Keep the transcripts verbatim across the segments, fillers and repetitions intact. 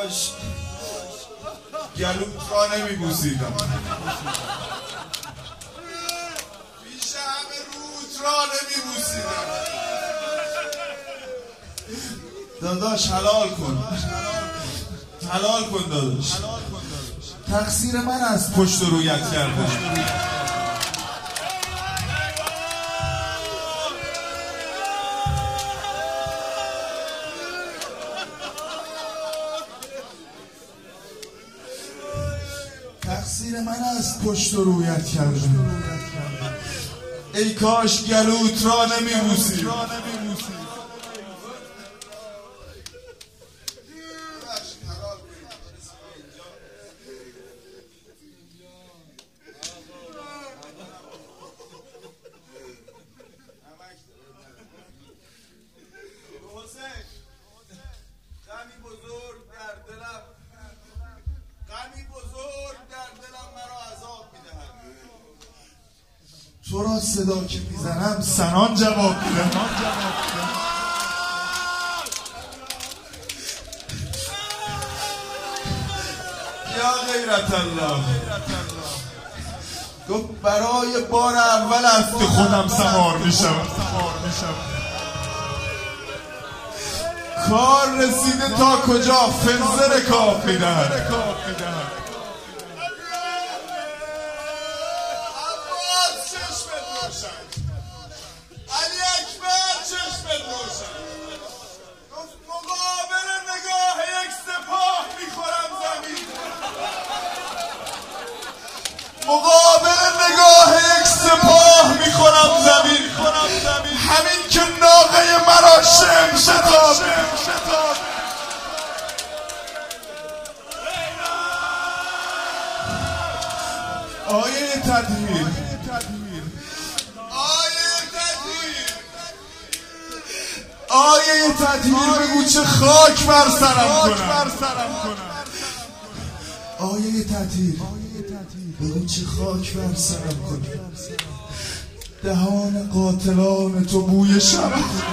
کاش گلوت را نمیبوسیدم، بیش همه روت را نمیبوسیدم. داداش حلال کن، حلال کن داداش. تقصیر من است پشت و رویت کردم. تقصیر من است پشت و رویت کردم. ای کاش گلوت را نمیبوسی. غمی بزرگ در دلم غمی بزرگ در دلم مرا عذاب میدهد. تو را صدا که میزنم سنان جواب میدهد. یا غیرت الله گفت برای بار اول است که خودم سوار میشم. کار رسیده تا کجا فنزر کاف میدهد. عباس چشمت روشن، علی اکبر چشمت روشن. گفت مقابل نگاه یک سپاه میخورم زمین. مقابل نگاه یک سپاه میخورم زمین. همین که ناقه مرا شم شتاب. آیه تطهیر، آیه تطهیر، آیه تطهیر بگو چه خاک بر سرم کنم. آیه تطهیر بگو چه خاک بر سرم کنم. دهان قاتلان تو بوی شب.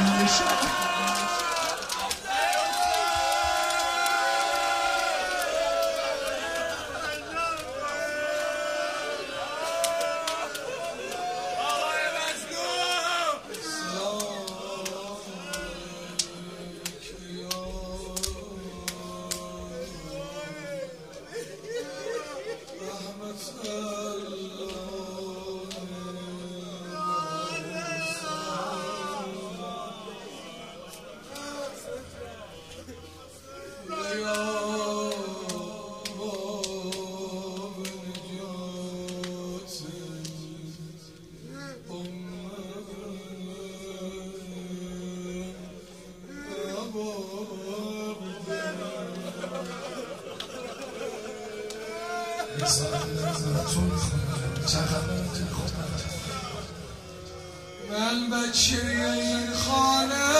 من بچه این خانه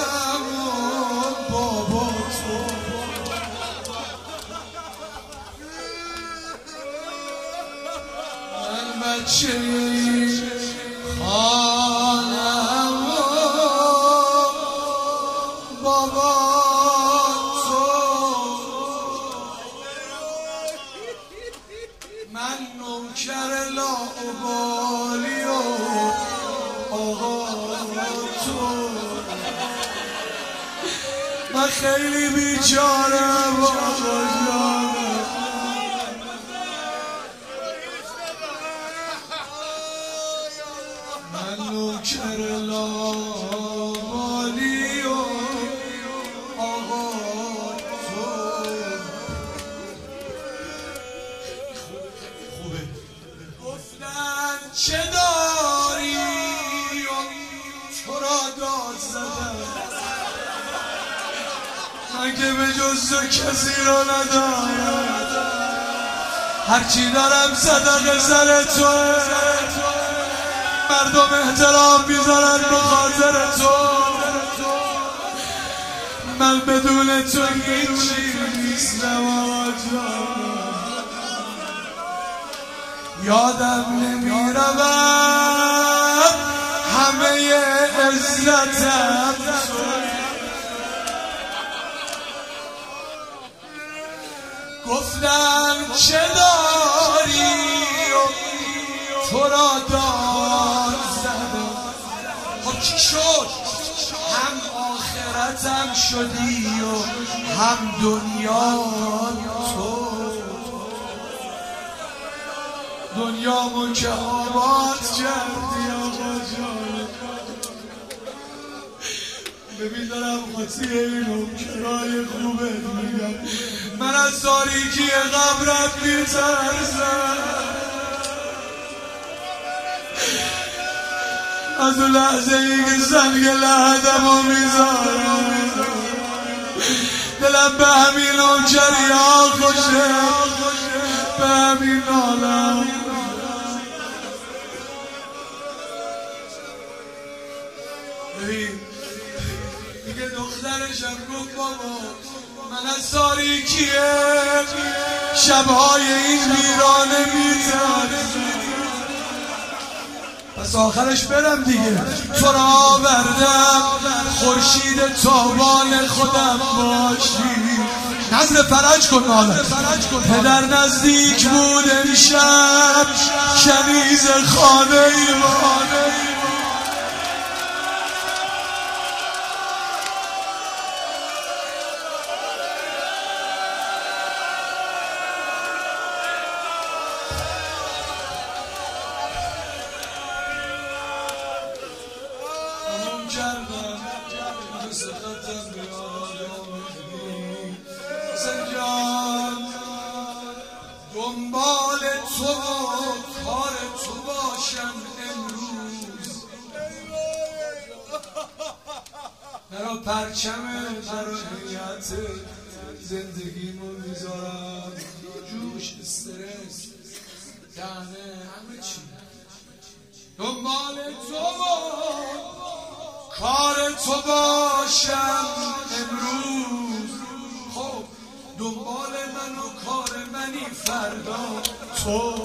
بابا تو، من بچه این خانه بابا تو، من نوکر لاابالی و آقا تو، من خیلی بیچارم آقا جانم. من نوکر لاابالی و آقا تو. خوبه گفتن چه داری تو را داد زدم، من که به جز تو کسی را ندارم. هرچی دارم صدقه سر توه، مردم احترام بیزارن به خاطر تو. من بدون تو هیچی نیستم آقا جان. یادم نمیرود همه عزتم گفتن چه داری و تو را داد زده. خب چی شد؟ هم آخرتم شدی و هم دنیا تو. دنیامو که آباد کردی آقا جان. ببین دارم خاطی اینو کرای خوبه میگم. من از تاریکی قبرت میترسم، از اون لحظه ای که سنگ لحدمو میذارم دلم به همین نوکریا خوشه، به همین نالم. ببین میگه دخترشم گفت بابا من از تاریکی شبهای این ویرانه میترسم، پس آخرش برم دیگه. تو را آوردم خورشید تابان خودم باشی. نظر فرج کن ناله. پدر نزدیک بود امشب کنیز خانه ایوانه. دنبال تو و کار تو باشم امروز، برا پرچم برایت زندگیمو میذارم جوش استرس دهنه همه چی. دنبال تو و کار تو باشم امروز. خب دنبال من و کار منی فردا تو.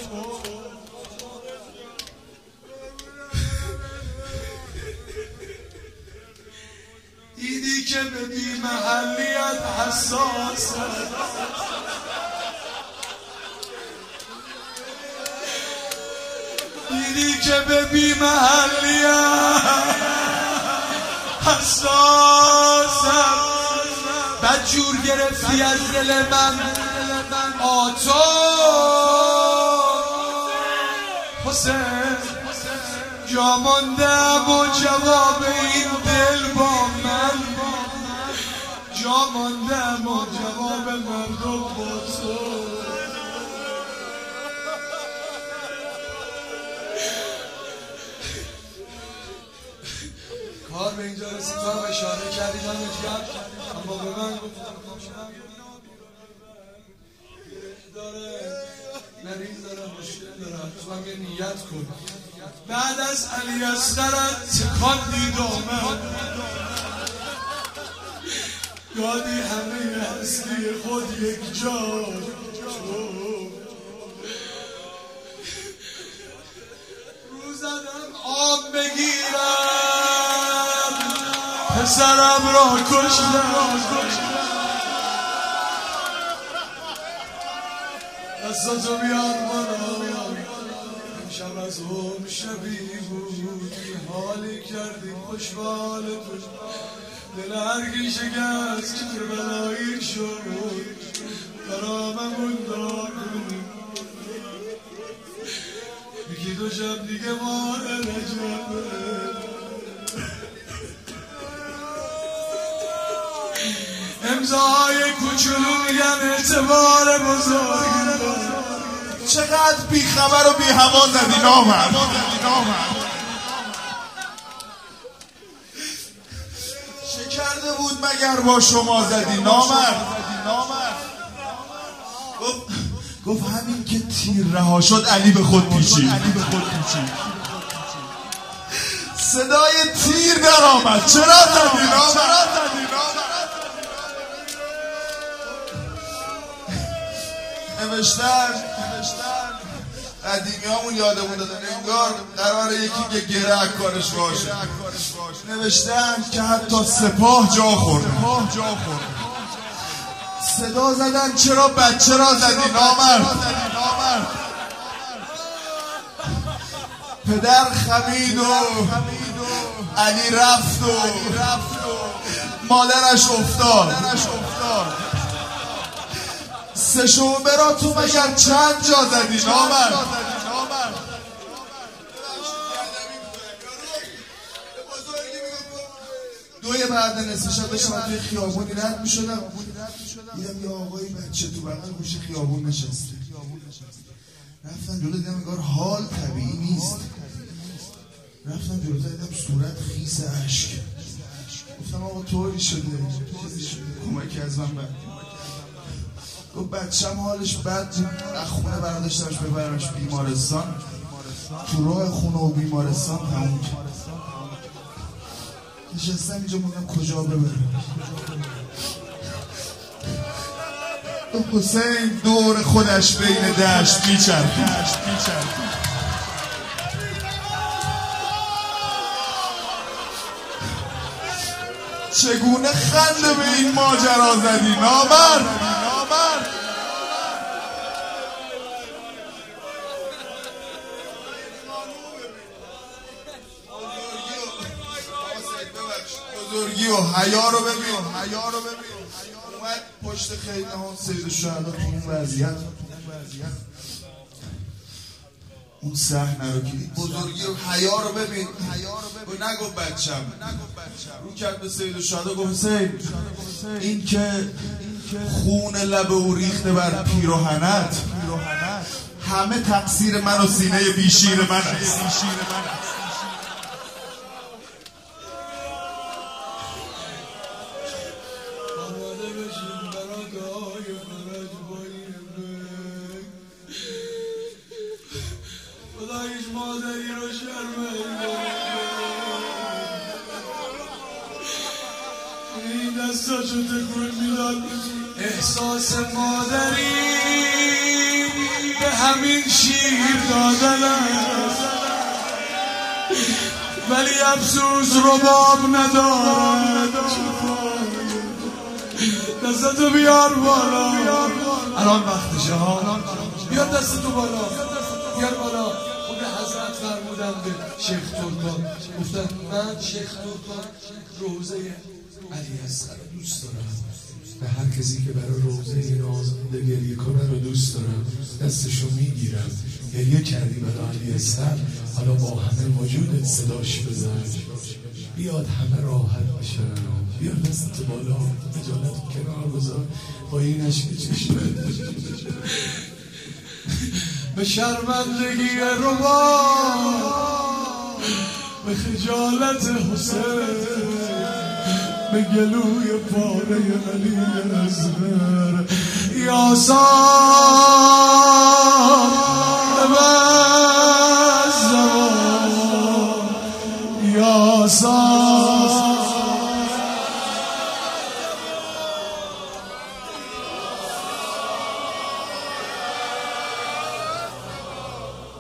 دیدی که به بی محلیت حساس، دیدی که به بی محلیت حساسم. بد جور گرفتی از دل من آتو حسین، جا ماندم و جواب این دل با من، جا ماندم و جواب مردم با تو. کار به اینجا رسید، تو هم اشاره کردی من اتگم، اما به من گفتم داره نرین داره مشکل داره، تو هم یه نیت کن. بعد از علی اصغرت تکان دیدامه، یادی همه هستی خود یک جا رو زدم آب بگیرم پسرم را کشتم. دستاتو بیار بالا، امشب از هم شبی بود، حالی کردی خوشبال تو، دل هرگی شکست که بلایی شد، براممون دار کنی. یکی دو شب دیگه ما رجبه، امضاهای کوچولو میگن اعتبار بزرگ. چقدر بی خبر و بی هوا زدی نامرد. چه کرده بود مگر با شما زدی نامرد؟ گفت گفت همین که تیر رها شد علی به خود پیچید. صدای تیر در آمد. چرا زدی نامرد؟ نوشتن قدیمی همون یادمون دادن انگار قراره یکی که گره کارش باشه. نوشتن که حتی سپاه جا خورده. صدا زدن چرا بچه را زدی نامرد. پدر خمید و علی رفت و مادرش افتاد. سه شعبه را تو مگر چند جا زدی نامرد. دوی بعد نصف شب داشتم من توی خیابونی رد می شدم، دیدم یه آقایی بچه تو بغل گوشه خیابون نشسته. رفتم جلو دیدم انگار حال طبیعی نیست. رفتم جلو دیدم صورت خیس اشک. گفتم آقا طوری شده، کمکی از من بد. گفت بچم حالش بد، از خونه برداشتمش ببرمش بیمارستان. تو راه خونه و بیمارستان تموم کرد. نشستم اینجا موندم کجا ببرم. حسین دور خودش بین دشت میچرد. چگونه خنده به این ماجرا زدی نامرد. بزرگی و حیا رو ببین، حیا رو ببین. اومد پشت خیمه ها سید الشهدا تو اون وضعیت، اون صحنه رو کلید. بزرگی و حیا رو ببین، حیا رو ببین. نگو بچم، رو کرد به سید الشهدا گفت حسین این که خون لب او ریخته بر پیراهنت، همه تقصیر من و سینه بیشیر من است. خدایش مادری رو شرمنده، این دستاشو تکون میداد. احساس مادری به همین شیر دادن است، ولی افسوس رباب ندارد. دستتو بیار بالا، الان وقتشه ها. بیار دستتو بالا، بیار بالا. خود حضرت فرمودن به شیخ ترکان، گفتن من شیخ ترکان روزه علی اصغر رو دوست دارم. به هر کسی که برای روزه نازنده گریه کنه رو دوست دارم، دستشو میگیرم. گریه کردی برای علی اصغر، حالا با همه وجودت صداش بزن، بیاد همه راحت بشن. بیار دستت بالا، خجالت کنار بذار، با این عشق چشمت به شرمندگی ربا، به خجالت حسین، به گلوی پاره علی اصغر. یا صاحب الزمان، یا صاحب